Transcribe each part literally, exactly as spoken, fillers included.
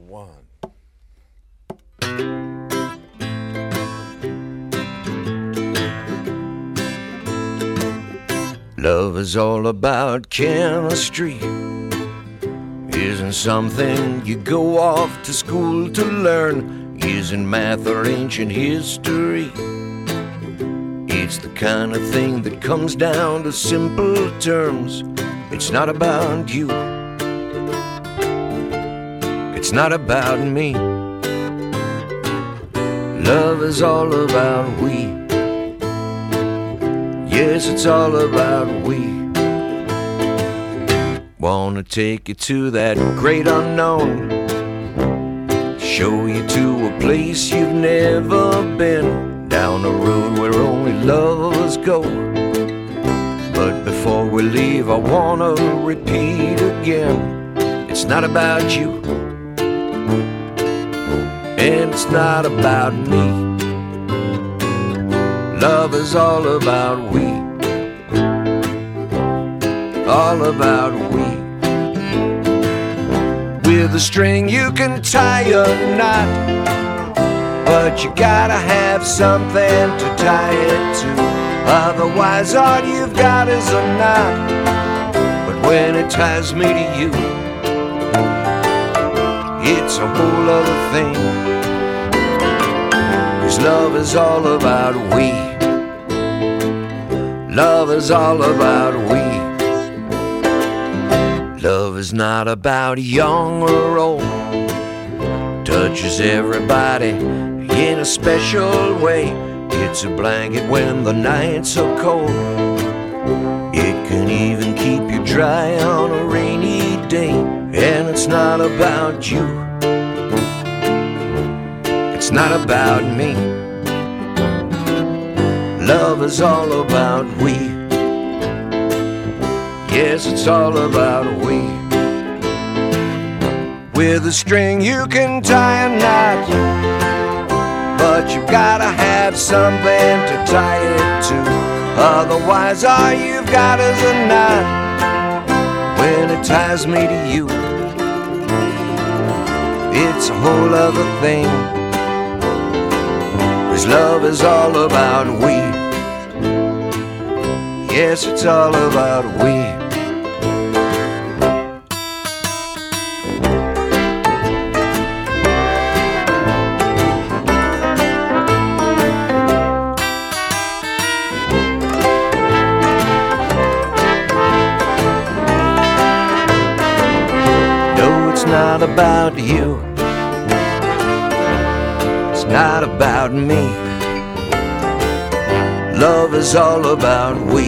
one. Love is all about chemistry. Isn't something you go off to school to learn. Isn't math or ancient history. It's the kind of thing that comes down to simple terms. It's not about you. It's not about me. Love is all about we. Yes, it's all about we. Wanna take you to that great unknown. Show you to a place you've never been. Down a road where only lovers go. But before we leave, I wanna repeat again. It's not about you. And it's not about me. Love is all about we. All about we. With a string you can tie a knot, but you gotta have something to tie it to. Otherwise all you've got is a knot. But when it ties me to you, it's a whole other thing. 'Cause love is all about we. Love is all about we. Love is not about young or old. Touches everybody in a special way. It's a blanket when the nights are cold. It can even keep you dry on a rainy day. And it's not about you. It's not about me. Love is all about we. Yes, it's all about we. With a string you can tie a knot, but you've gotta have something to tie it to. Otherwise all you've got is a knot. When it ties me to you, it's a whole other thing. 'Cause love is all about we. Yes, it's all about we. No, it's not about you. It's not about me. Love is all about we.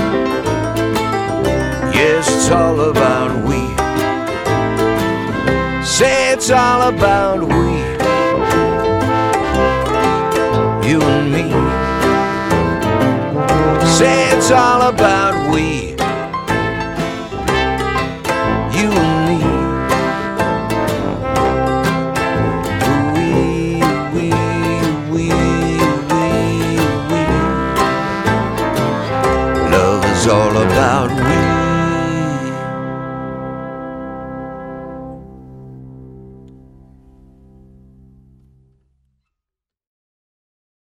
Yes, it's all about we. Say it's all about we. You and me. Say it's all about we. You and me. We, we, we, we, we. Love is all about we.